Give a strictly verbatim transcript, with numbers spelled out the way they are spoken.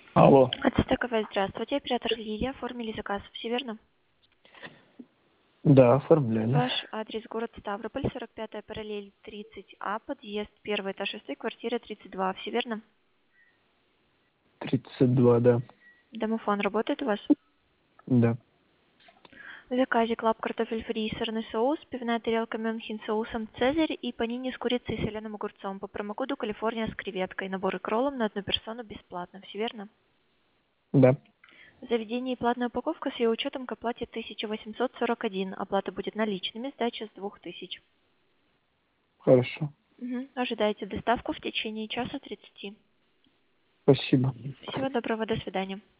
Алло. Ацтековая, здравствуйте. Оператор Лилия. Оформили заказ. Все верно? Да, оформляли. Ваш адрес город Ставрополь, сорок пятая параллель тридцать А, подъезд, первый этаж шестой, квартира тридцать два. Все верно? тридцать два, да. Домофон работает у вас? Да. В заказе клаб картофель фри, сырный соус, пивная тарелка Мюнхен с соусом Цезарь и панини с курицей и соленым огурцом. По промокоду Калифорния с креветкой. Набор и кроллом на одну персону бесплатно. Все верно? Да. В заведении платная упаковка с ее учетом к оплате тысяча восемьсот сорок один. Оплата будет наличными, сдача с двух тысяч. Хорошо. Угу. Ожидайте доставку в течение часа тридцати. Спасибо. Всего доброго, до свидания.